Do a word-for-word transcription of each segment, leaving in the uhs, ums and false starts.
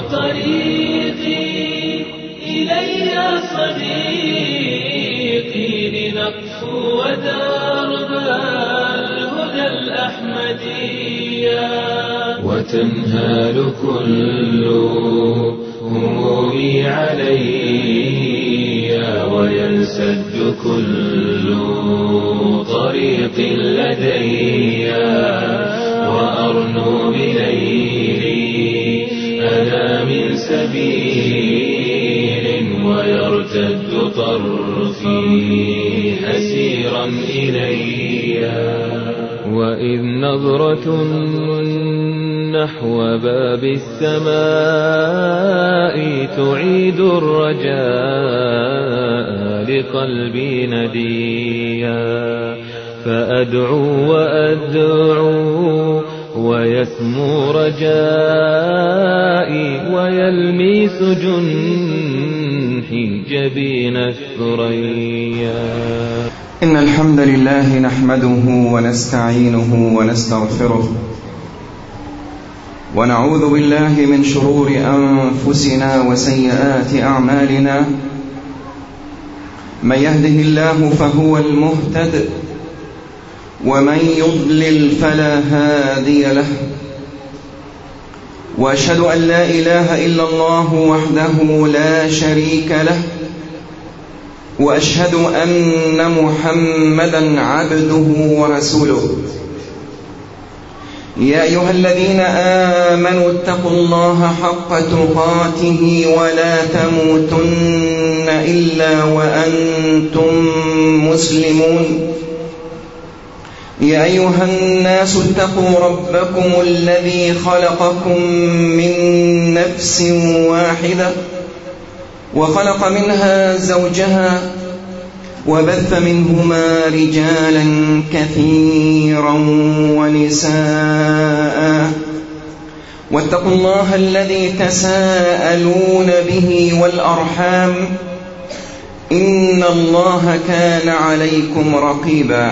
طريقي إلي صديقي لنقفو درب الهدى الأحمدية وتنهال كل همومي علي وينسد كل طريق لدي وأرنو بليلي أنا من سبيل ويرتد طرفي أسيرا إلي وإذ نظرة نحو باب السماء تعيد الرجاء لقلبي نديا فأدعو وأدعو ويسمو رجائي ويلمس جنحي جبين الثريا. إن الحمد لله نحمده ونستعينه ونستغفره ونعوذ بالله من شرور أنفسنا وسيئات أعمالنا. من يهده الله فهو المهتد ومن يضلل فلا هادي له. وأشهد أن لا إله إلا الله وحده لا شريك له وأشهد أن محمدًا عبده ورسوله. يا أيها الذين آمنوا اتقوا الله حق تقاته ولا تموتن إلا وأنتم مسلمون. يا أيها الناس اتقوا ربكم الذي خلقكم من نفس واحدة وخلق منها زوجها وبث منهما رجالا كثيرا ونساء واتقوا الله الذي تساءلون به والأرحام إن الله كان عليكم رقيبا.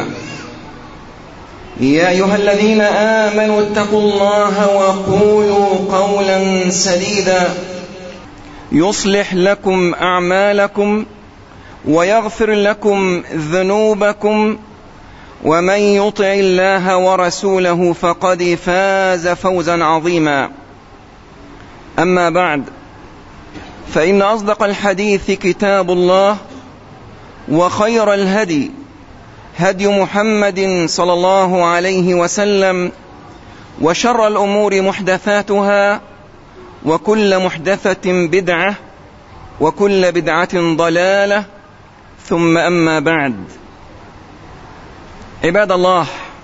يا أيها الذين آمنوا اتقوا الله وقولوا قولا سديدا يصلح لكم أعمالكم ويغفر لكم ذنوبكم ومن يطع الله ورسوله فقد فاز فوزا عظيما. أما بعد، فإن أصدق الحديث كتاب الله وخير الهدي هدي محمد صلى الله عليه وسلم وشر الأمور محدثاتها وكل محدثة بدعة وكل بدعة ضلالة ثم أما بعد. عباد الله،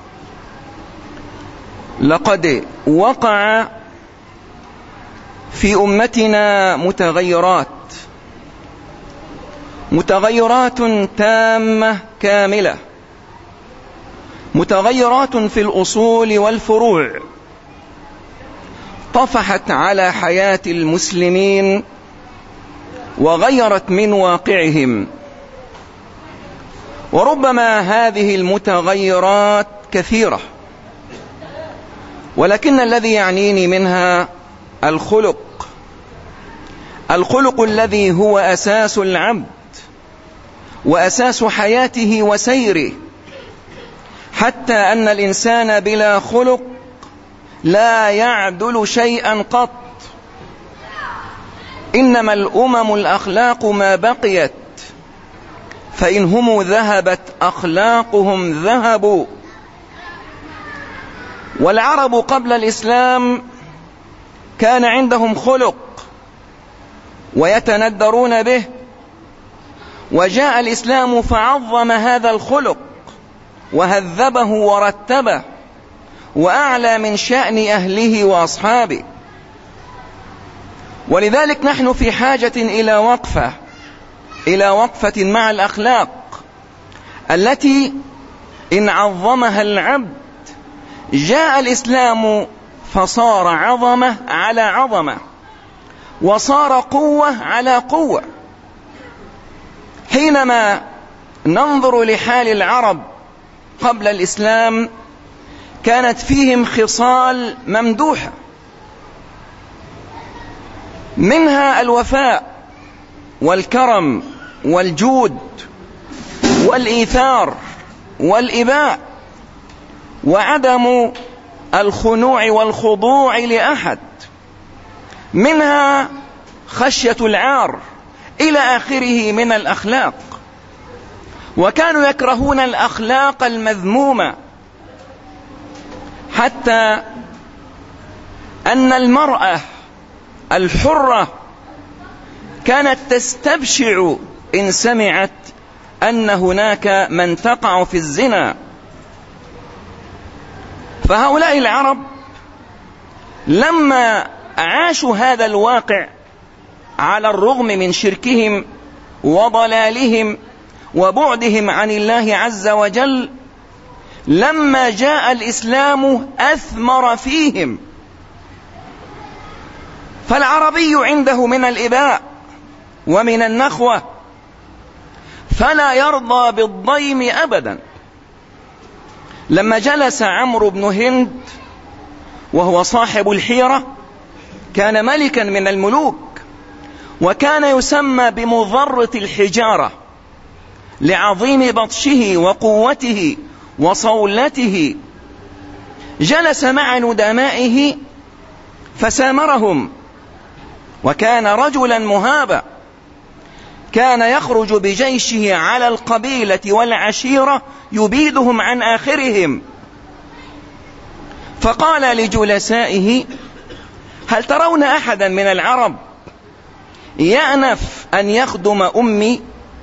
لقد وقع في أمتنا متغيرات متغيرات تامة كاملة، متغيرات في الأصول والفروع طفحت على حياة المسلمين وغيرت من واقعهم. وربما هذه المتغيرات كثيرة، ولكن الذي يعنيني منها الخلق الخلق الذي هو أساس العبد وأساس حياته وسيره، حتى أن الإنسان بلا خلق لا يعدل شيئا قط. إنما الأمم الأخلاق ما بقيت، فإن هم ذهبت أخلاقهم ذهبوا. والعرب قبل الإسلام كان عندهم خلق ويتندرون به، وجاء الإسلام فعظم هذا الخلق وهذبه ورتبه وأعلى من شأن أهله وأصحابه. ولذلك نحن في حاجة إلى وقفة إلى وقفة مع الأخلاق التي إن عظمها العبد جاء الإسلام فصار عظمة على عظمة وصار قوة على قوة. حينما ننظر لحال العرب قبل الإسلام كانت فيهم خصال ممدوحة. منها الوفاء والكرم والجود والإيثار والإباء وعدم الخنوع والخضوع لأحد، منها خشية العار إلى آخره من الأخلاق. وكانوا يكرهون الأخلاق المذمومة، حتى أن المرأة الحرة كانت تستبشع إن سمعت أن هناك من تقع في الزنا. فهؤلاء العرب لما عاشوا هذا الواقع على الرغم من شركهم وضلالهم وبعدهم عن الله عز وجل، لما جاء الإسلام أثمر فيهم. فالعربي عنده من الإباء ومن النخوة فلا يرضى بالضيم أبدا. لما جلس عمرو بن هند وهو صاحب الحيرة، كان ملكا من الملوك، وكان يسمى بمضرة الحجارة لعظيم بطشه وقوته وصولته. جلس مع ندمائه فسامرهم، وكان رجلا مهابا، كان يخرج بجيشه على القبيلة والعشيرة يبيدهم عن آخرهم. فقال لجلسائه: هل ترون أحدا من العرب يأنف أن يخدم أمي؟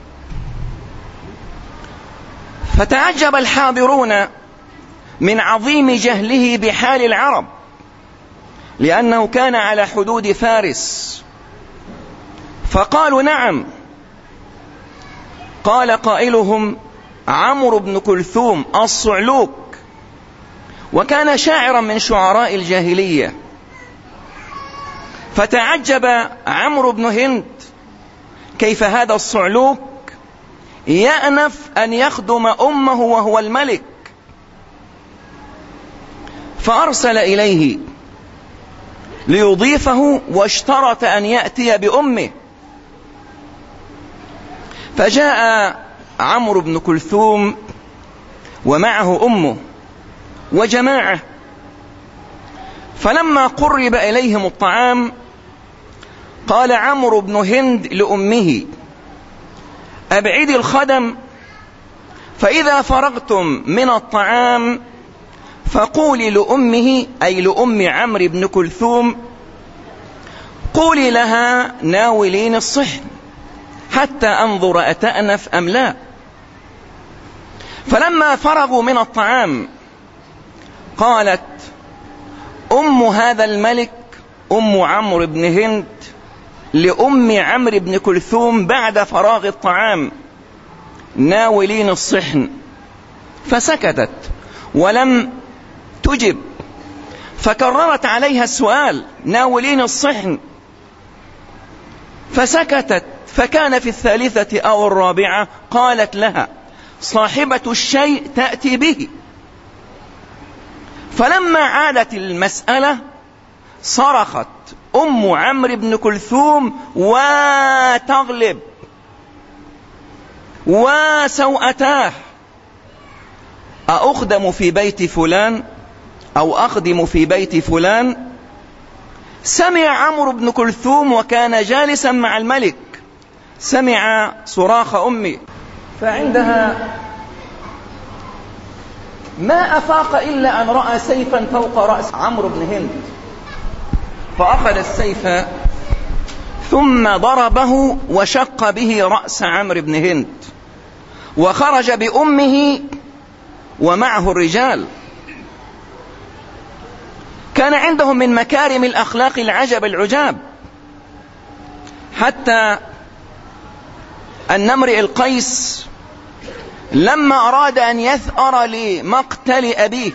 فتعجب الحاضرون من عظيم جهله بحال العرب، لأنه كان على حدود فارس. فقالوا: نعم. قال قائلهم: عمرو بن كلثوم الصعلوك، وكان شاعرا من شعراء الجاهلية. فتعجب عمرو بن هند كيف هذا الصعلوك يأنف أن يخدم أمه وهو الملك. فأرسل إليه ليضيفه، واشترط أن يأتي بأمه. فجاء عمرو بن كلثوم ومعه أمه وجماعة. فلما قرب إليهم الطعام قال عمرو بن هند لأمه: أبعدي الخدم، فإذا فرغتم من الطعام فقولي لأمه، أي لأم عمرو بن كلثوم، قولي لها: ناولين الصحن حتى أنظر أتأنف أم لا. فلما فرغوا من الطعام قالت أم هذا الملك، أم عمرو بن هند، لأم عمرو بن كلثوم بعد فراغ الطعام: ناولين الصحن. فسكتت ولم تجب، فكررت عليها السؤال: ناولين الصحن. فسكتت، فكان في الثالثة أو الرابعة قالت لها: صاحبة الشيء تأتي به. فلما عادت المسألة صرخت أم عمرو بن كلثوم: وتغلب وسوءتاه، أأخدم في بيت فلان أو أخدم في بيت فلان؟ سمع عمرو بن كلثوم وكان جالسا مع الملك، سمع صراخ أمي، فعندها ما أفاق إلا أن رأى سيفا فوق رأس عمرو بن هند، فأخذ السيف ثم ضربه وشق به رأس عمرو بن هند، وخرج بأمه ومعه الرجال. كان عندهم من مكارم الأخلاق العجب العجاب، حتى أن امرئ القيس لما أراد أن يثأر لمقتل أبيه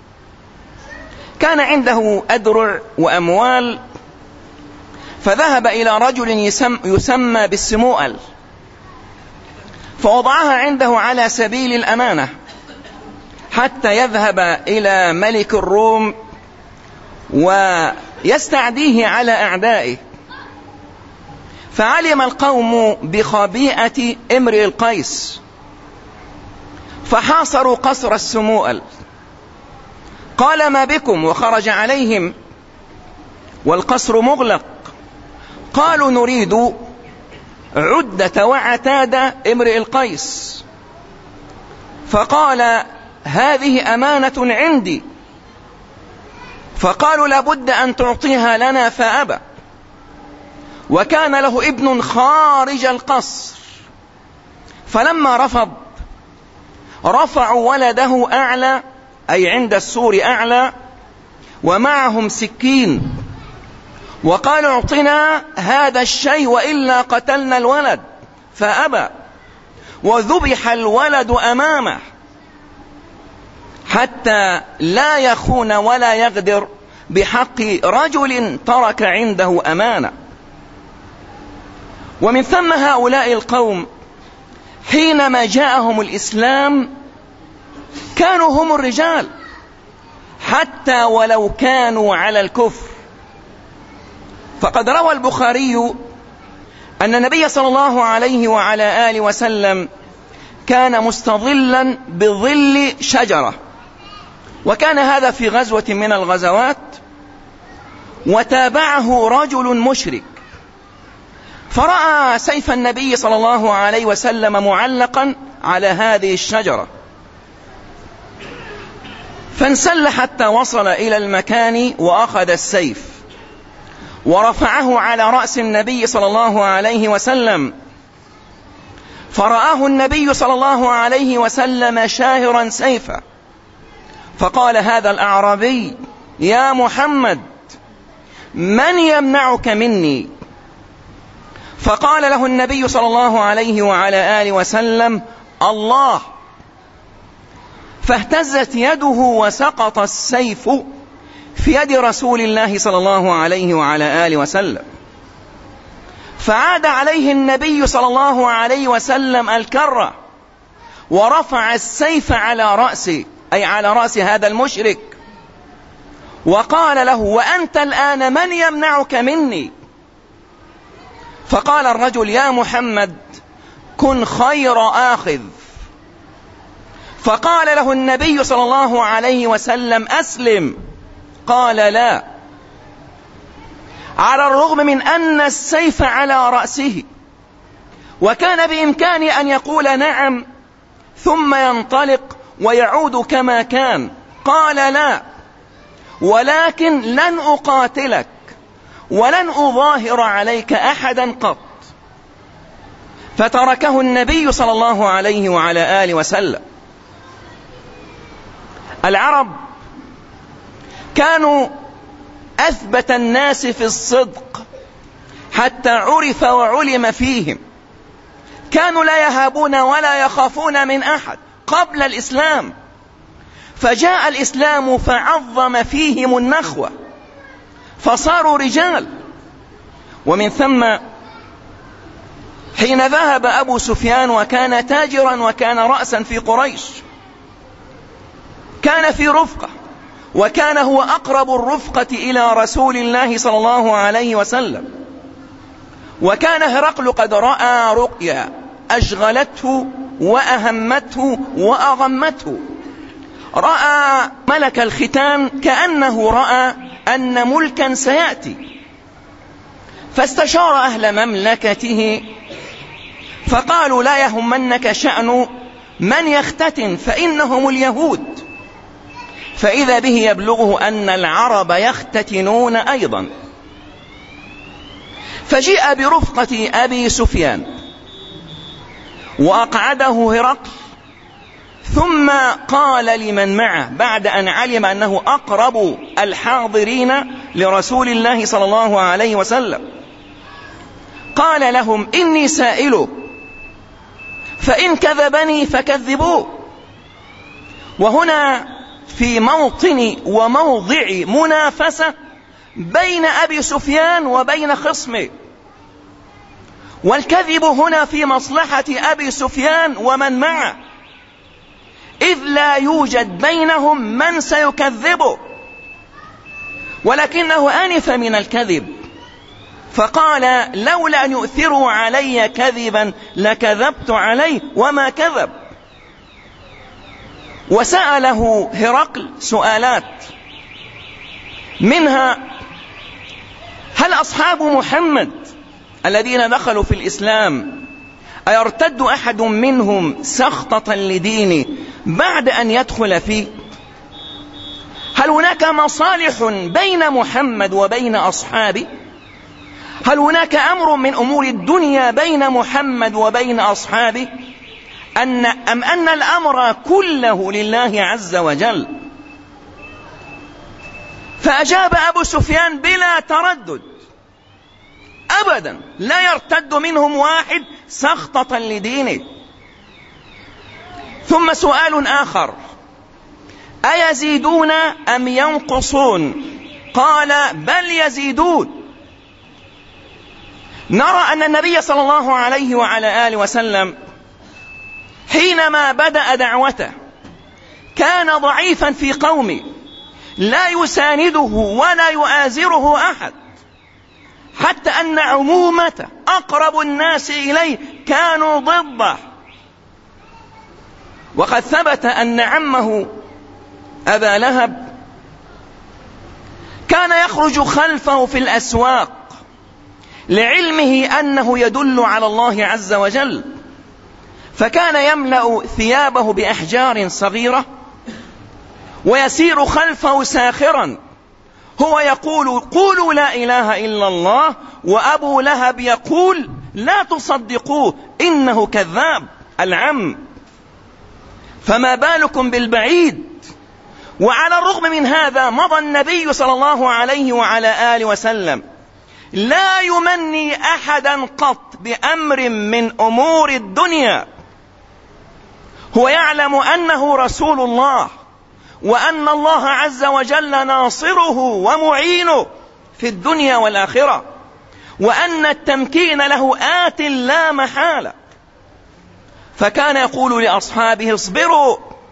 كان عنده أدرع وأموال، فذهب إلى رجل يسم يسمى بالسموئل، فوضعها عنده على سبيل الأمانة حتى يذهب إلى ملك الروم ويستعديه على أعدائه. فعلم القوم بخبيئة امرئ القيس فحاصروا قصر السموئل. قال ما بكم؟ وخرج عليهم والقصر مغلق. قالوا نريد عدة وعتاد امرئ القيس. فقال هذه أمانة عندي. فقالوا لابد أن تعطيها لنا فأبى. وكان له ابن خارج القصر، فلما رفض رفعوا ولده أعلى، أي عند السور أعلى، ومعهم سكين، وقالوا اعطنا هذا الشيء وإلا قتلنا الولد، فأبى، وذبح الولد أمامه حتى لا يخون ولا يغدر بحق رجل ترك عنده أمانة. ومن ثم هؤلاء القوم حينما جاءهم الإسلام كانوا هم الرجال حتى ولو كانوا على الكفر. فقد روى البخاري أن النبي صلى الله عليه وعلى آله وسلم كان مستظلا بظل شجرة، وكان هذا في غزوة من الغزوات، وتابعه رجل مشرك فرأى سيف النبي صلى الله عليه وسلم معلقا على هذه الشجرة، فانسل حتى وصل إلى المكان وأخذ السيف ورفعه على رأس النبي صلى الله عليه وسلم، فرآه النبي صلى الله عليه وسلم شاهرا سيفا، فقال هذا الأعرابي يا محمد من يمنعك مني؟ فقال له النبي صلى الله عليه وعلى آله وسلم الله. فاهتزت يده وسقط السيف في يد رسول الله صلى الله عليه وعلى آله وسلم، فعاد عليه النبي صلى الله عليه وسلم الكرة ورفع السيف على رأسه، أي على رأس هذا المشرك، وقال له وأنت الآن من يمنعك مني؟ فقال الرجل يا محمد كن خير آخذ. فقال له النبي صلى الله عليه وسلم أسلم. قال لا، على الرغم من أن السيف على رأسه وكان بإمكانه أن يقول نعم ثم ينطلق ويعود كما كان. قال لا، ولكن لن أقاتلك ولن أظاهر عليك أحدا قط. فتركه النبي صلى الله عليه وعلى آله وسلم. العرب كانوا أثبت الناس في الصدق حتى عرف وعلم فيهم، كانوا لا يهابون ولا يخافون من أحد قبل الإسلام، فجاء الإسلام فعظم فيهم النخوة فصاروا رجال. ومن ثم حين ذهب أبو سفيان وكان تاجرا وكان رأسا في قريش، كان في رفقة، وكان هو أقرب الرفقة إلى رسول الله صلى الله عليه وسلم، وكان هرقل قد رأى رؤيا أشغلته وأهمته وأغمته. رأى ملك الختان كأنه رأى أن ملكا سيأتي، فاستشار أهل مملكته فقالوا لا يهمنك شأن من يختتن فإنهم اليهود. فإذا به يبلغه أن العرب يختتنون أيضا، فجيء برفقة أبي سفيان وأقعده هرقل، ثم قال لمن معه بعد أن علم أنه أقرب الحاضرين لرسول الله صلى الله عليه وسلم، قال لهم إني سائله فإن كذبني فكذبوه. وهنا في موطن وموضع منافسة بين أبي سفيان وبين خصمه، والكذب هنا في مصلحة أبي سفيان ومن معه، إذ لا يوجد بينهم من سيكذبه، ولكنه أنف من الكذب فقال لولا أن يؤثروا علي كذبا لكذبت عليه وما كذب. وسأله هرقل سؤالات، منها: هل أصحاب محمد الذين دخلوا في الإسلام أيرتد أحد منهم سخطة لدينه بعد أن يدخل فيه؟ هل هناك مصالح بين محمد وبين أصحابه؟ هل هناك أمر من أمور الدنيا بين محمد وبين أصحابه؟ أن أم أن الأمر كله لله عز وجل؟ فأجاب أبو سفيان بلا تردد: أبدا لا يرتد منهم واحد سخطة لدينه. ثم سؤال آخر: أيزيدون أم ينقصون؟ قال: بل يزيدون. نرى أن النبي صلى الله عليه وعلى آله وسلم حينما بدأ دعوته كان ضعيفا في قومه، لا يسانده ولا يؤازره أحد، حتى أن عمومته أقرب الناس إليه كانوا ضده. وقد ثبت أن عمه أبا لهب كان يخرج خلفه في الأسواق لعلمه أنه يدل على الله عز وجل، فكان يملأ ثيابه بأحجار صغيرة ويسير خلفه ساخرا، هو يقول: قولوا لا إله إلا الله، وأبو لهب يقول: لا تصدقوه إنه كذاب العم. فما بالكم بالبعيد؟ وعلى الرغم من هذا مضى النبي صلى الله عليه وعلى آله وسلم لا يمني أحدا قط بأمر من أمور الدنيا. هو يعلم أنه رسول الله، وأن الله عز وجل ناصره ومعينه في الدنيا والآخرة، وأن التمكين له آت لا محالة. فكان يقول لأصحابه: اصبروا.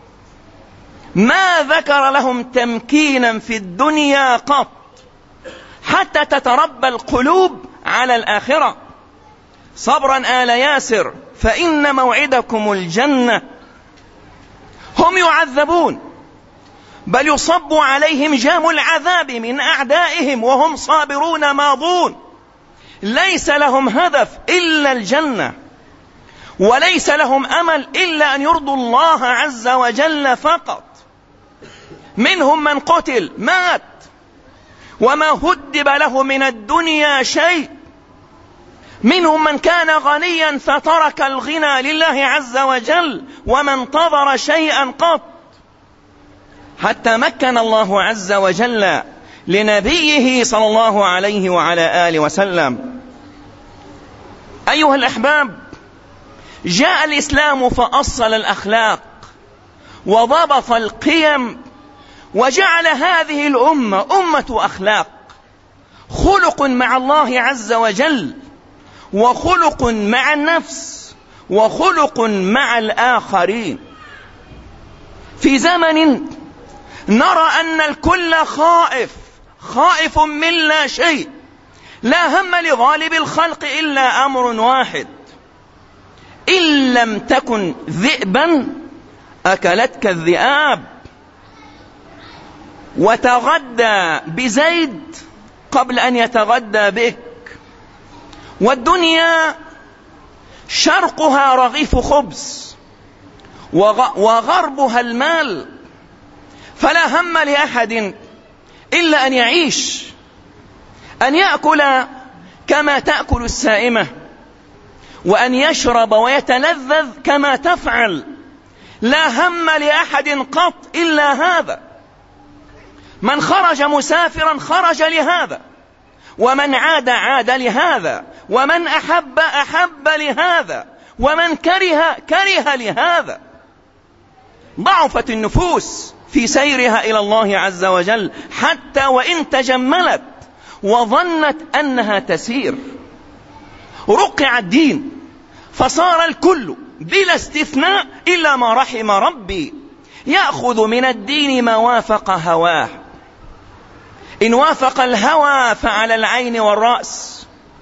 ما ذكر لهم تمكينا في الدنيا قط حتى تتربى القلوب على الآخرة. صبرا آل ياسر فإن موعدكم الجنة. هم يعذبون، بل يصب عليهم جام العذاب من أعدائهم وهم صابرون ماضون، ليس لهم هدف إلا الجنة، وليس لهم أمل إلا أن يرضوا الله عز وجل فقط. منهم من قتل مات وما هدب له من الدنيا شيء، منهم من كان غنيا فترك الغنى لله عز وجل وما انتظر شيئا قط، حتى مكن الله عز وجل لنبيه صلى الله عليه وعلى آله وسلم. أيها الأحباب، جاء الإسلام فأصل الأخلاق وضبط القيم، وجعل هذه الأمة أمة أخلاق، خلق مع الله عز وجل، وخلق مع النفس، وخلق مع الآخرين. في زمن نرى أن الكل خائف خائف من لا شيء، لا هم لغالب الخلق إلا أمر واحد: إن لم تكن ذئبا أكلتك الذئاب. وتغدى بزيد قبل أن يتغدى بك. والدنيا شرقها رغيف خبز وغربها المال، فلا هم لأحد إلا أن يعيش، أن يأكل كما تأكل السائمة، وأن يشرب ويتلذذ كما تفعل. لا هم لأحد قط إلا هذا. من خرج مسافرا خرج لهذا، ومن عاد عاد لهذا، ومن أحب أحب لهذا، ومن كره كره لهذا. ضعفت النفوس في سيرها إلى الله عز وجل، حتى وإن تجملت وظنت أنها تسير. رقع الدين فصار الكل بلا استثناء إلا ما رحم ربي يأخذ من الدين ما وافق هواه. إن وافق الهوى فعلى العين والرأس،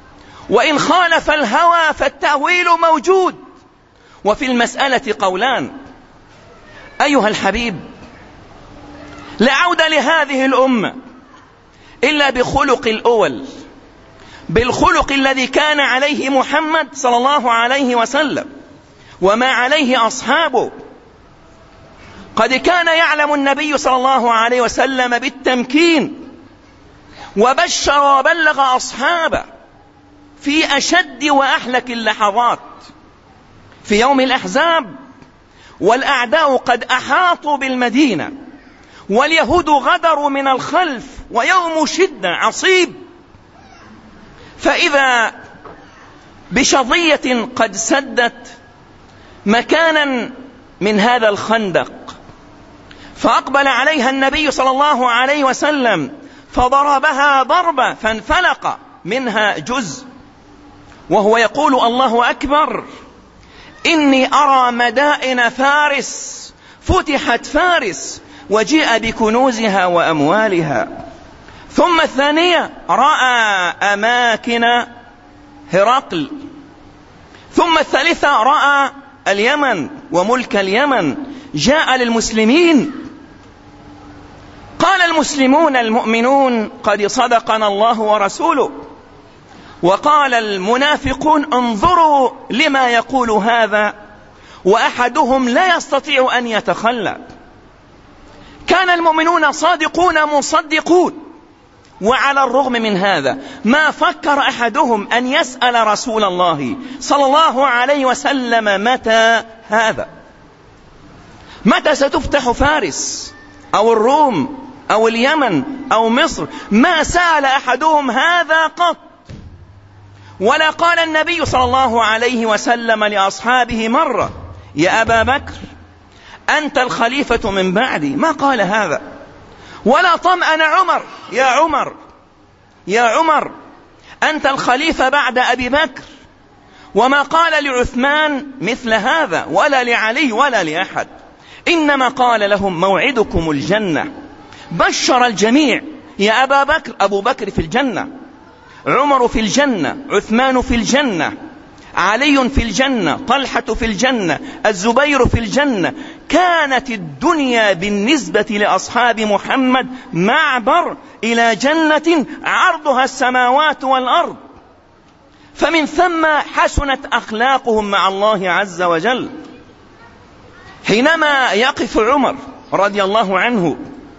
وإن خالف الهوى فالتأويل موجود، وفي المسألة قولان. أيها الحبيب، لا عودة لهذه الأمة إلا بخلق الأول، بالخلق الذي كان عليه محمد صلى الله عليه وسلم وما عليه أصحابه. قد كان يعلم النبي صلى الله عليه وسلم بالتمكين، وبشر وبلغ أصحابه في أشد وأحلك اللحظات في يوم الأحزاب، والأعداء قد أحاطوا بالمدينة، واليهود غدروا من الخلف، ويوم شدة عصيب، فإذا بشظية قد سدت مكانا من هذا الخندق، فأقبل عليها النبي صلى الله عليه وسلم فضربها ضربة فانفلق منها جزء، وهو يقول: الله أكبر، إني أرى مدائن فارس فتحت فارس وجيء بكنوزها وأموالها. ثم الثانية رأى أماكن هرقل. ثم الثالثة رأى اليمن وملك اليمن جاء للمسلمين. قال المسلمون المؤمنون: قد صدقنا الله ورسوله. وقال المنافقون: انظروا لما يقول هذا، وأحدهم لا يستطيع أن يتخلى. كان المؤمنون صادقون مصدقون، وعلى الرغم من هذا ما فكر أحدهم أن يسأل رسول الله صلى الله عليه وسلم: متى هذا؟ متى ستفتح فارس أو الروم أو اليمن أو مصر؟ ما سأل أحدهم هذا قط. ولا قال النبي صلى الله عليه وسلم لأصحابه مرة: يا أبا بكر أنت الخليفة من بعدي، ما قال هذا. ولا طمأن عمر: يا عمر يا عمر أنت الخليفة بعد أبي بكر. وما قال لعثمان مثل هذا، ولا لعلي ولا لأحد. إنما قال لهم: موعدكم الجنة. بشر الجميع: يا أبا بكر، أبو بكر في الجنة، عمر في الجنة، عثمان في الجنة، علي في الجنة، طلحة في الجنة، الزبير في الجنة. كانت الدنيا بالنسبة لأصحاب محمد معبر إلى جنة عرضها السماوات والأرض. فمن ثم حسنت أخلاقهم مع الله عز وجل. حينما يقف عمر رضي الله عنه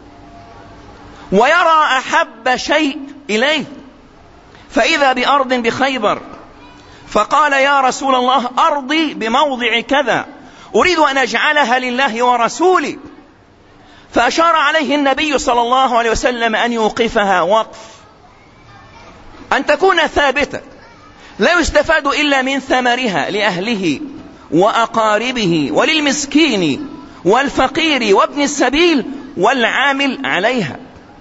ويرى أحب شيء إليه فإذا بأرض بخيبر، فقال: يا رسول الله، أرضي بموضع كذا، أريد أن أجعلها لله ورسوله. فأشار عليه النبي صلى الله عليه وسلم أن يوقفها وقف، أن تكون ثابتة، لا يستفاد إلا من ثمرها لأهله وأقاربه وللمسكين والفقير وابن السبيل والعامل عليها.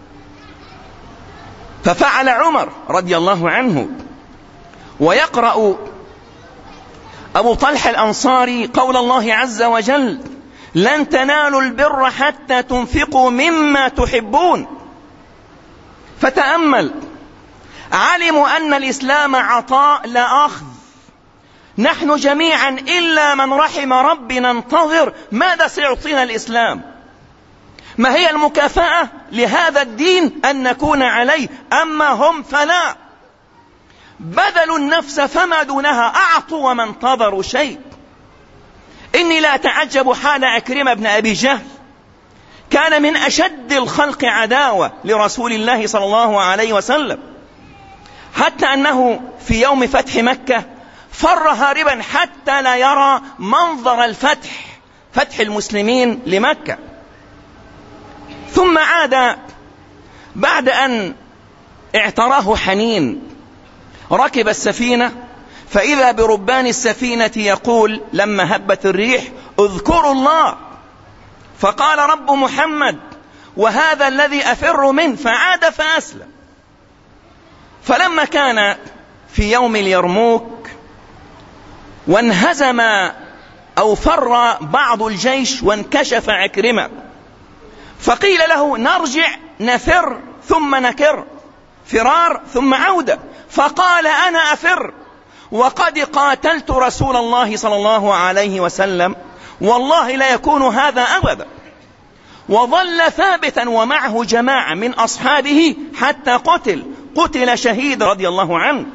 ففعل عمر رضي الله عنه. ويقرأ أبو طلحة الأنصاري قول الله عز وجل: لن تنالوا البر حتى تنفقوا مما تحبون. فتأمل، علموا أن الإسلام عطاء لا أخذ. نحن جميعا إلا من رحم ربي ننتظر ماذا سيعطينا الإسلام، ما هي المكافأة لهذا الدين أن نكون عليه. أما هم فلا، بذلوا النفس فما دونها، أعطوا وما انتظروا شيء. إني لا أتعجب حال عكرمة بن أبي جهل، كان من أشد الخلق عداوة لرسول الله صلى الله عليه وسلم، حتى أنه في يوم فتح مكة فر هاربا حتى لا يرى منظر الفتح، فتح المسلمين لمكة. ثم عاد بعد أن اعتراه حنين، ركب السفينة، فإذا بربان السفينة يقول لما هبت الريح: اذكروا الله. فقال رب محمد: وهذا الذي أفر منه. فعاد فأسلم. فلما كان في يوم اليرموك وانهزم أو فر بعض الجيش وانكشف عكرمة، فقيل له: نرجع نفر ثم نكر. فرار ثم عودة، فقال أنا أفر وقد قاتلت رسول الله صلى الله عليه وسلم، والله لا يكون هذا أبدا. وظل ثابتا ومعه جماعة من أصحابه حتى قتل قتل شهيد رضي الله عنه.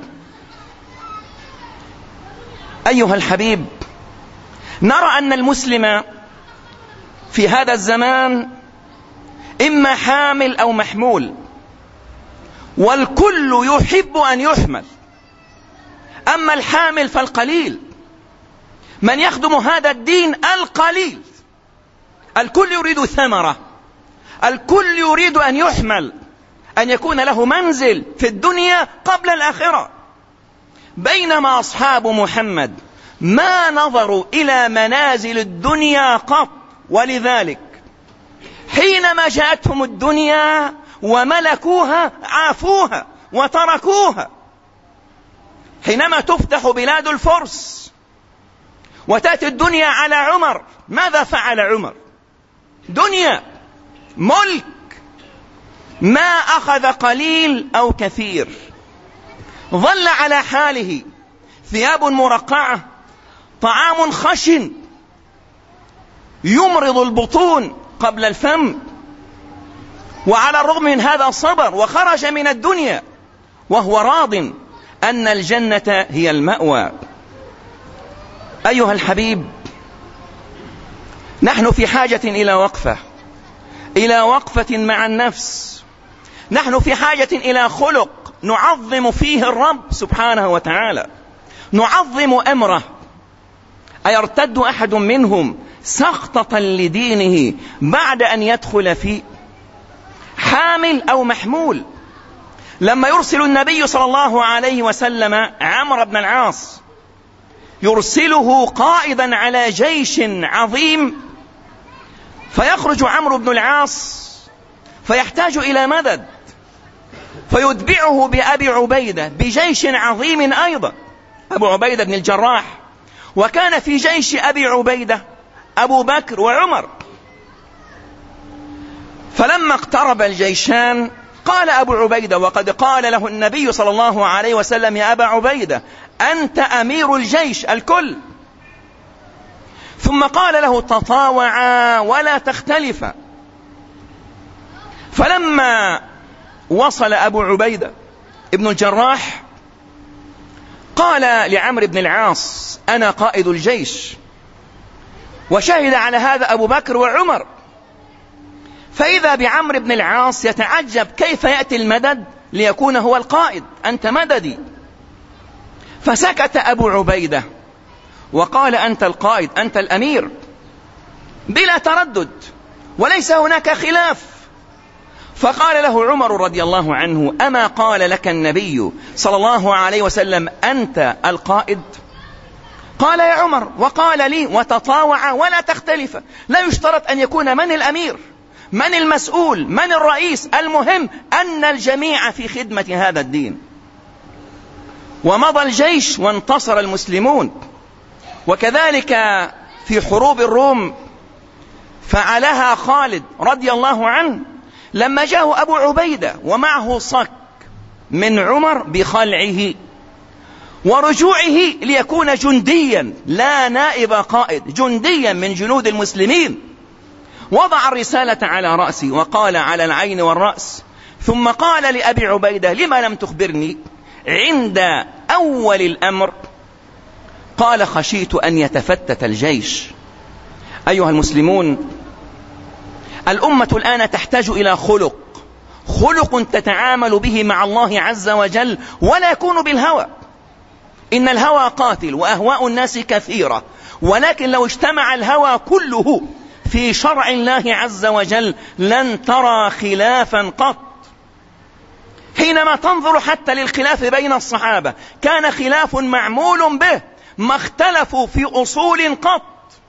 أيها الحبيب، نرى أن المسلم في هذا الزمان إما حامل أو محمول، والكل يحب أن يحمل. أما الحامل فالقليل، من يخدم هذا الدين القليل. الكل يريد ثمرة، الكل يريد أن يحمل، أن يكون له منزل في الدنيا قبل الآخرة. بينما أصحاب محمد ما نظروا إلى منازل الدنيا قط، ولذلك حينما جاءتهم الدنيا وملكوها عافوها وتركوها. حينما تفتح بلاد الفرس وتأتي الدنيا على عمر، ماذا فعل عمر؟ دنيا، ملك، ما أخذ قليل أو كثير، ظل على حاله، ثياب مرقعة، طعام خشن يمرض البطون قبل الفم، وعلى الرغم من هذا صبر وخرج من الدنيا وهو راض أن الجنة هي المأوى. أيها الحبيب، نحن في حاجة إلى وقفة، إلى وقفة مع النفس. نحن في حاجة إلى خلق نعظم فيه الرب سبحانه وتعالى، نعظم أمره. أيرتد أحد منهم سخطة لدينه بعد أن يدخل في حامل أو محمول؟ لما يرسل النبي صلى الله عليه وسلم عمرو بن العاص، يرسله قائدا على جيش عظيم، فيخرج عمرو بن العاص فيحتاج إلى مدد، فيتبعه بأبي عبيدة بجيش عظيم أيضا، أبو عبيدة بن الجراح. وكان في جيش أبي عبيدة أبو بكر وعمر. فلما اقترب الجيشان قال أبو عبيدة، وقد قال له النبي صلى الله عليه وسلم: يا أبا عبيدة أنت أمير الجيش الكل. ثم قال له: تطاوعا ولا تختلفا. فلما وصل أبو عبيدة ابن الجراح قال لعمرو بن العاص: أنا قائد الجيش. وشهد على هذا أبو بكر وعمر. فإذا بعمرو بن العاص يتعجب كيف يأتي المدد ليكون هو القائد، أنت مددي. فسكت أبو عبيدة وقال: أنت القائد، أنت الأمير، بلا تردد وليس هناك خلاف. فقال له عمر رضي الله عنه: أما قال لك النبي صلى الله عليه وسلم أنت القائد؟ قال: يا عمر، وقال لي وتطاوع ولا تختلف. لا يشترط أن يكون من الأمير، من المسؤول، من الرئيس، المهم أن الجميع في خدمة هذا الدين. ومضى الجيش وانتصر المسلمون. وكذلك في حروب الروم فعلها خالد رضي الله عنه لما جاءه أبو عبيدة ومعه صك من عمر بخلعه ورجوعه ليكون جنديا لا نائب قائد، جنديا من جنود المسلمين. وضع الرسالة على رأسي وقال: على العين والرأس. ثم قال لأبي عبيدة: لما لم تخبرني عند أول الأمر؟ قال: خشيت أن يتفتت الجيش. أيها المسلمون، الأمة الآن تحتاج إلى خلق، خلق تتعامل به مع الله عز وجل ولا يكون بالهوى. إن الهوى قاتل وأهواء الناس كثيرة، ولكن لو اجتمع الهوى كله في شرع الله عز وجل لن ترى خلافا قط. حينما تنظر حتى للخلاف بين الصحابة كان خلاف معمول به، ما اختلفوا في أصول قط.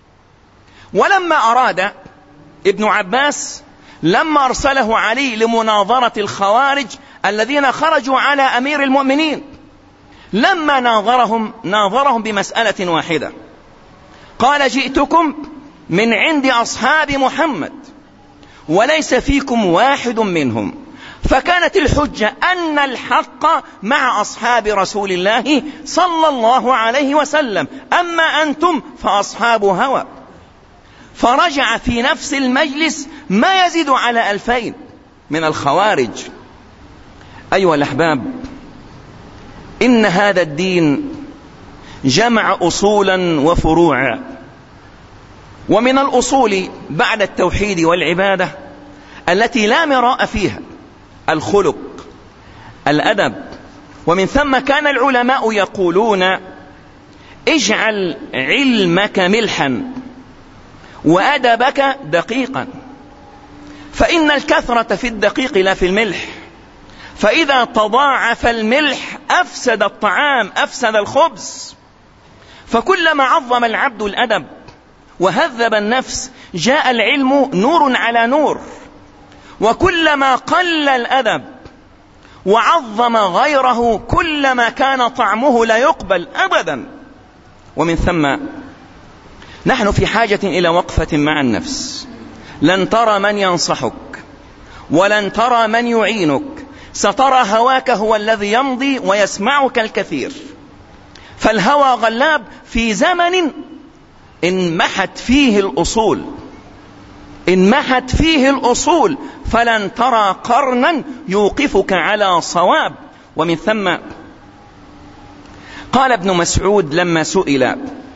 ولما أراد ابن عباس، لما أرسله علي لمناظرة الخوارج الذين خرجوا على أمير المؤمنين، لما ناظرهم ناظرهم بمسألة واحدة. قال: جئتكم من عند أصحاب محمد وليس فيكم واحد منهم، فكانت الحجة أن الحق مع أصحاب رسول الله صلى الله عليه وسلم، أما أنتم فأصحاب هوى. فرجع في نفس المجلس ما يزيد على ألفين من الخوارج. أيها الأحباب، إن هذا الدين جمع أصولا وفروعا، ومن الأصول بعد التوحيد والعبادة التي لا مراء فيها الخلق، الأدب. ومن ثم كان العلماء يقولون: اجعل علمك ملحا وأدبك دقيقا، فإن الكثرة في الدقيق لا في الملح، فإذا تضاعف الملح أفسد الطعام، أفسد الخبز. فكلما عظم العبد الأدب وهذب النفس جاء العلم نور على نور، وكلما قل الأدب وعظم غيره كلما كان طعمه لا يقبل أبدا. ومن ثم نحن في حاجة إلى وقفة مع النفس. لن ترى من ينصحك ولن ترى من يعينك، سترى هواك هو الذي يمضي ويسمعك الكثير. فالهوى غلاب في زمن انمحت فيه الأصول، انمحت فيه الأصول، فلن ترى قرنا يوقفك على صواب. ومن ثم قال ابن مسعود لما سئل: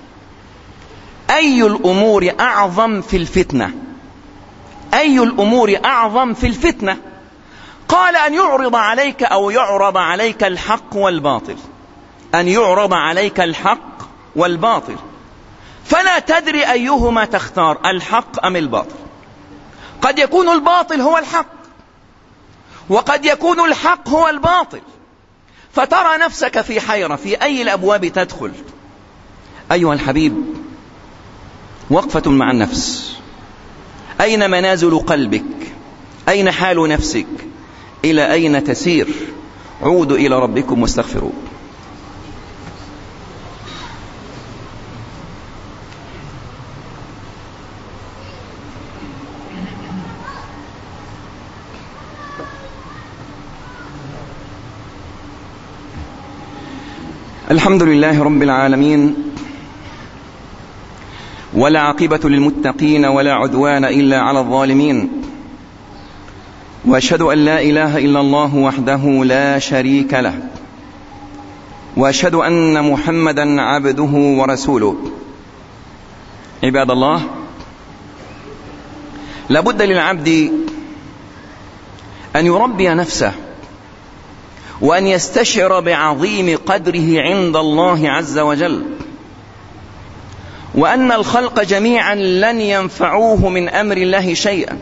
أي الأمور أعظم في الفتنة؟ أي الأمور أعظم في الفتنة؟ قال: أن يعرض عليك أو يعرض عليك الحق والباطل، أن يعرض عليك الحق والباطل، فلا تدري أيهما تختار، الحق أم الباطل. قد يكون الباطل هو الحق، وقد يكون الحق هو الباطل، فترى نفسك في حيرة في أي الأبواب تدخل. أيها الحبيب، وقفة مع النفس. أين منازل قلبك؟ أين حال نفسك؟ إلى أين تسير؟ عودوا إلى ربكم واستغفروا. الحمد لله رب العالمين، ولا عاقبة للمتقين ولا عدوان إلا على الظالمين، وأشهد أن لا إله إلا الله وحده لا شريك له، وأشهد أن محمدا عبده ورسوله. عباد الله، لابد للعبد أن يربي نفسه، وأن يستشعر بعظيم قدره عند الله عز وجل، وأن الخلق جميعا لن ينفعوه من أمر الله شيئا،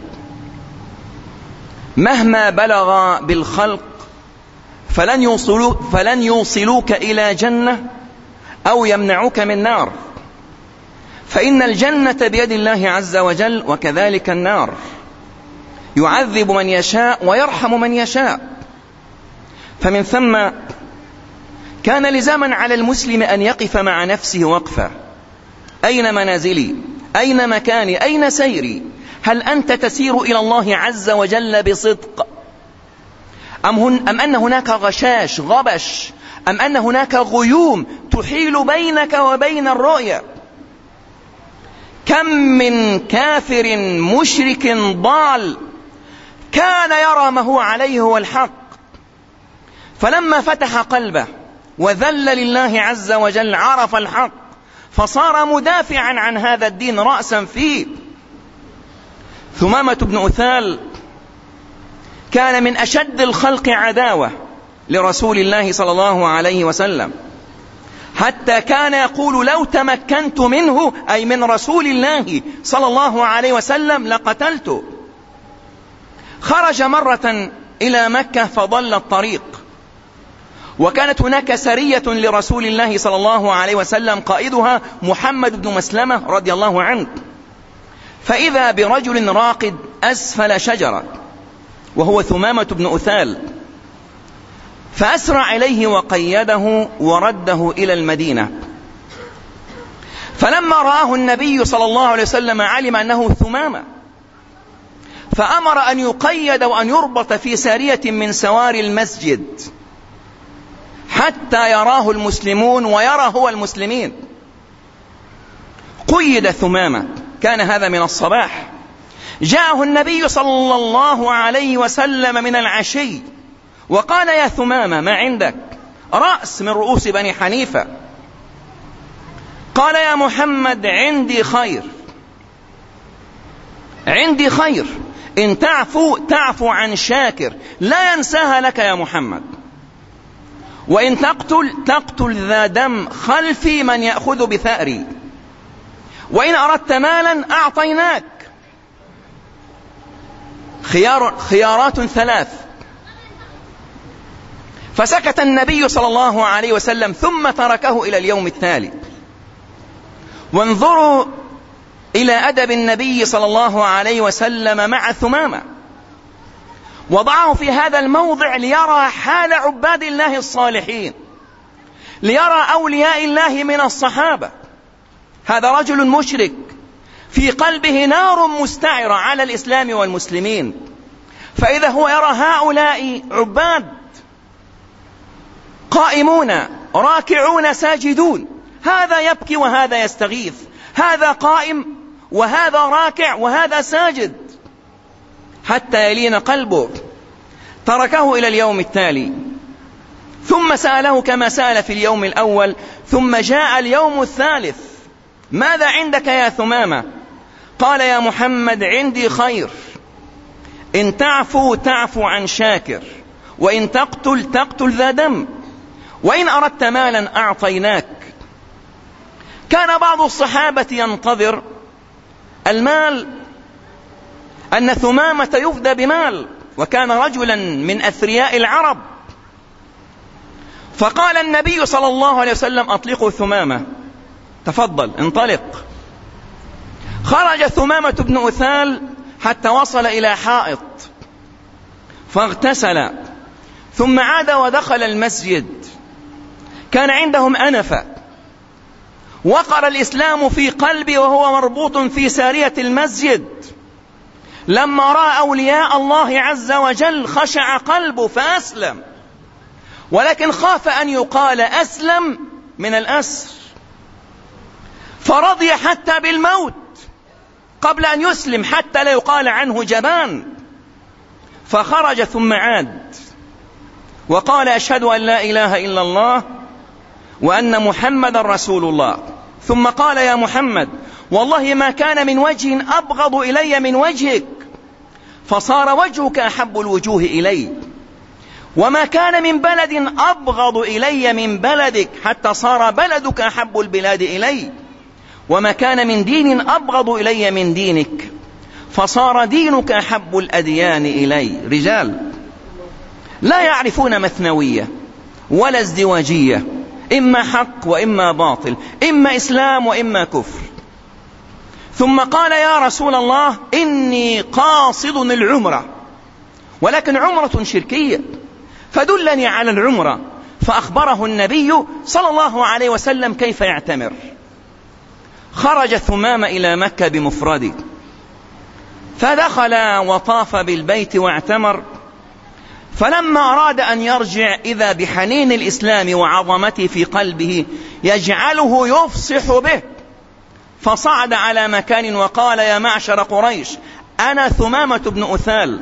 مهما بلغ بالخلق فلن يوصلوك, فلن يوصلوك إلى جنة أو يمنعوك من نار، فإن الجنة بيد الله عز وجل، وكذلك النار، يعذب من يشاء ويرحم من يشاء. فمن ثم كان لزاما على المسلم أن يقف مع نفسه وقفة. أين منازلي؟ أين مكاني؟ أين سيري؟ هل أنت تسير إلى الله عز وجل بصدق، أم, هن أم أن هناك غشاش غبش، أم أن هناك غيوم تحيل بينك وبين الرؤية؟ كم من كافر مشرك ضال كان يرى ما هو عليه هو الحق، فلما فتح قلبه وذل لله عز وجل عرف الحق، فصار مدافعا عن هذا الدين رأسا فيه. ثمامة بن أثال كان من أشد الخلق عداوة لرسول الله صلى الله عليه وسلم، حتى كان يقول: لو تمكنت منه، أي من رسول الله صلى الله عليه وسلم، لقتلته. خرج مرة إلى مكة فضل الطريق، وكانت هناك سرية لرسول الله صلى الله عليه وسلم قائدها محمد بن مسلمة رضي الله عنه، فإذا برجل راقد أسفل شجرة وهو ثمامة بن أثال، فأسرع إليه وقيده ورده إلى المدينة. فلما رآه النبي صلى الله عليه وسلم علم أنه ثمامة، فأمر أن يقيد وأن يربط في سارية من سواري المسجد حتى يراه المسلمون ويرى هو المسلمين. قيد ثمامة، كان هذا من الصباح. جاءه النبي صلى الله عليه وسلم من العشي وقال: يا ثمامة، ما عندك؟ رأس من رؤوس بني حنيفة. قال: يا محمد، عندي خير، عندي خير، إن تعفو تعفو عن شاكر لا ينساها لك يا محمد، وإن تقتل تقتل ذا دم خلفي من يأخذ بثأري، وإن أردت مالا أعطيناك. خيار خيارات ثلاث. فسكت النبي صلى الله عليه وسلم ثم تركه إلى اليوم التالي. وانظروا إلى أدب النبي صلى الله عليه وسلم مع ثمامة، وضعه في هذا الموضع ليرى حال عباد الله الصالحين، ليرى أولياء الله من الصحابة. هذا رجل مشرك في قلبه نار مستعرة على الإسلام والمسلمين، فإذا هو يرى هؤلاء عباد قائمون راكعون ساجدون، هذا يبكي وهذا يستغيث، هذا قائم وهذا راكع وهذا ساجد، حتى يلين قلبه. تركه إلى اليوم التالي، ثم سأله كما سأل في اليوم الأول، ثم جاء اليوم الثالث: ماذا عندك يا ثمامة؟ قال: يا محمد، عندي خير، إن تعفو تعفو عن شاكر، وإن تقتل تقتل ذا دم، وإن أردت مالا أعطيناك. كان بعض الصحابة ينتظر المال، أن ثمامة يفدى بمال، وكان رجلا من أثرياء العرب. فقال النبي صلى الله عليه وسلم: أطلقوا ثمامة، تفضل انطلق. خرج ثمامة بن أثال حتى وصل إلى حائط فاغتسل، ثم عاد ودخل المسجد. كان عندهم أنفة، وقر الإسلام في قلبي وهو مربوط في سارية المسجد. لما رأى أولياء الله عز وجل خشع قلبه فأسلم، ولكن خاف أن يقال أسلم من الأسر، فرضي حتى بالموت قبل أن يسلم حتى لا يقال عنه جبان. فخرج ثم عاد وقال: أشهد أن لا إله إلا الله وأن محمد رسول الله. ثم قال: يا محمد، والله ما كان من وجه أبغض إلي من وجهك، فصار وجهك أحب الوجوه إلي، وما كان من بلد أبغض إلي من بلدك، حتى صار بلدك أحب البلاد إلي، وما كان من دين أبغض إلي من دينك، فصار دينك أحب الأديان إلي. رجال لا يعرفون مثنوية ولا ازدواجية، إما حق وإما باطل، إما إسلام وإما كفر. ثم قال: يا رسول الله، إني قاصد العمرة، ولكن عمرة شركية، فدلني على العمرة. فأخبره النبي صلى الله عليه وسلم كيف يعتمر. خرج ثمامة إلى مكة بمفرده، فدخل وطاف بالبيت واعتمر. فلما أراد أن يرجع إذا بحنين الإسلام وعظمته في قلبه يجعله يفصح به، فصعد على مكان وقال: يا معشر قريش، أنا ثمامة بن أثال،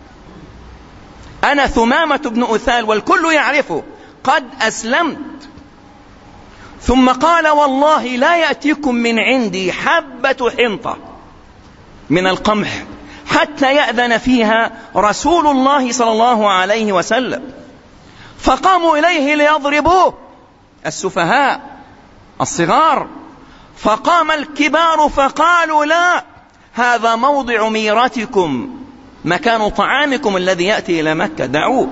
أنا ثمامة بن أثال، والكل يعرفه، قد أسلمت. ثم قال: والله لا يأتيكم من عندي حبة حنطة من القمح حتى يأذن فيها رسول الله صلى الله عليه وسلم. فقاموا إليه ليضربوه السفهاء الصغار، فقام الكبار فقالوا: لا، هذا موضع ميرتكم، مكان طعامكم الذي يأتي إلى مكة، دعوه.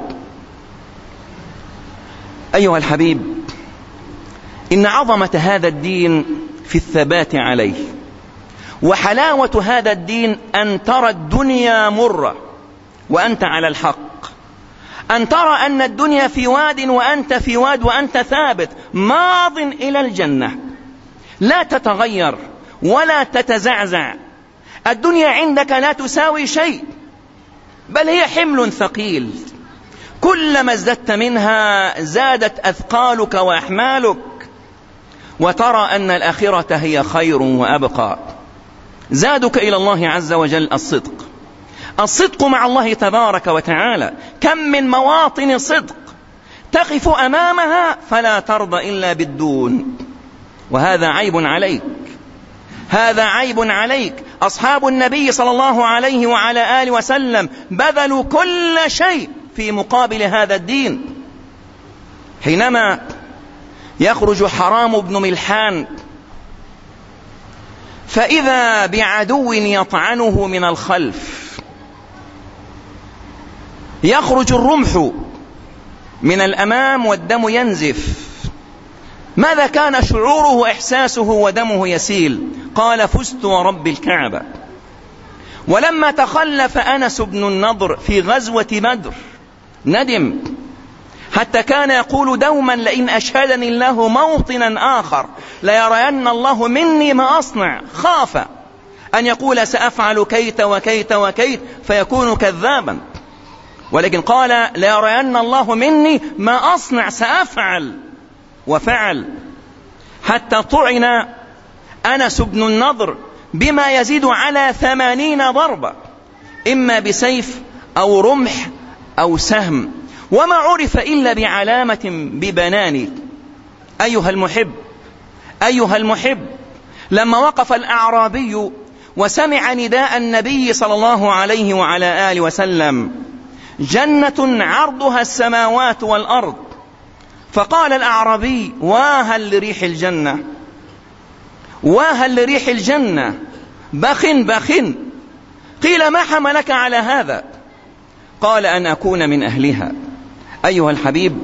أيها الحبيب، إن عظمة هذا الدين في الثبات عليه، وحلاوة هذا الدين أن ترى الدنيا مرة وأنت على الحق، أن ترى أن الدنيا في واد وأنت في واد، وأنت ثابت ماض إلى الجنة، لا تتغير ولا تتزعزع. الدنيا عندك لا تساوي شيء، بل هي حمل ثقيل، كلما ازددت منها زادت أثقالك وأحمالك، وترى أن الآخرة هي خير وأبقى. زادك إلى الله عز وجل الصدق، الصدق مع الله تبارك وتعالى. كم من مواطن صدق تقف أمامها فلا ترضى إلا بالدون، وهذا عيب عليك، هذا عيب عليك. أصحاب النبي صلى الله عليه وعلى آله وسلم بذلوا كل شيء في مقابل هذا الدين. حينما يخرج حرام بن ملحان فإذا بعدو يطعنه من الخلف، يخرج الرمح من الأمام والدم ينزف. ماذا كان شعوره وإحساسه ودمه يسيل؟ قال: فزت ورب الكعبة. ولما تخلف أنس بن النضر في غزوة بدر ندم، حتى كان يقول دوما: لئن أشهدني الله موطنا آخر ليرين الله مني ما أصنع. خاف أن يقول سأفعل كيت وكيت وكيت فيكون كذابا، ولكن قال: ليرين الله مني ما أصنع، سأفعل، وفعل. حتى طعن أنس بن النضر بما يزيد على ثمانين ضربة، إما بسيف أو رمح أو سهم، وما عرف إلا بعلامة ببنان. أيها المحب، أيها المحب، لما وقف الأعرابي وسمع نداء النبي صلى الله عليه وعلى آله وسلم: جنة عرضها السماوات والأرض، فقال الأعرابي: واها لريح الجنة، واها لريح الجنة، بخ بخ. قيل: ما حملك على هذا؟ قال: أن أكون من أهلها. أيها الحبيب،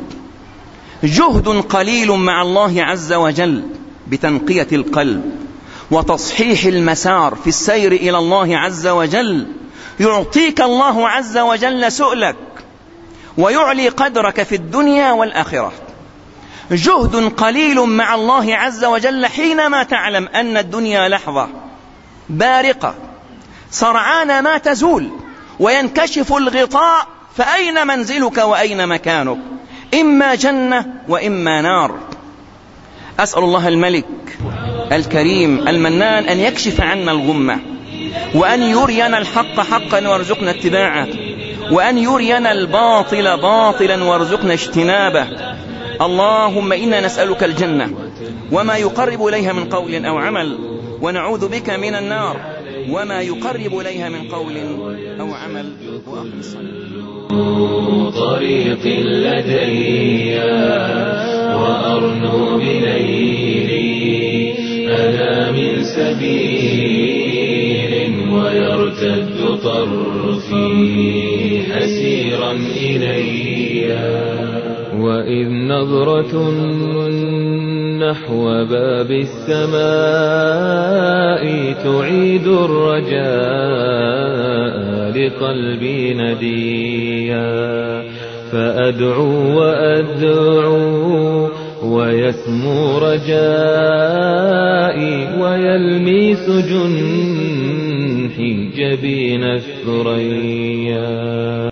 جهد قليل مع الله عز وجل بتنقية القلب وتصحيح المسار في السير إلى الله عز وجل يعطيك الله عز وجل سؤلك ويعلي قدرك في الدنيا والآخرة. جهد قليل مع الله عز وجل حينما تعلم أن الدنيا لحظة بارقة سرعان ما تزول وينكشف الغطاء، فأين منزلك وأين مكانك؟ إما جنة وإما نار. أسأل الله الملك الكريم المنان أن يكشف عنا الغمة، وأن يرينا الحق حقا وارزقنا اتباعه، وأن يرينا الباطل باطلا وارزقنا اجتنابه. اللهم إنا نسألك الجنة وما يقرب إليها من قول أو عمل، ونعوذ بك من النار وما يقرب إليها من قول أو عمل. طريق لدي وأرنو بليلي، أنا من سبيل ويرتد طرفي أسيرا إلي. وإذ نظرة نحو باب السماء تعيد الرجاء لقلبي نديا، فأدعو وأدعو ويسمو رجائي ويلمس جنحي جبين الثريا.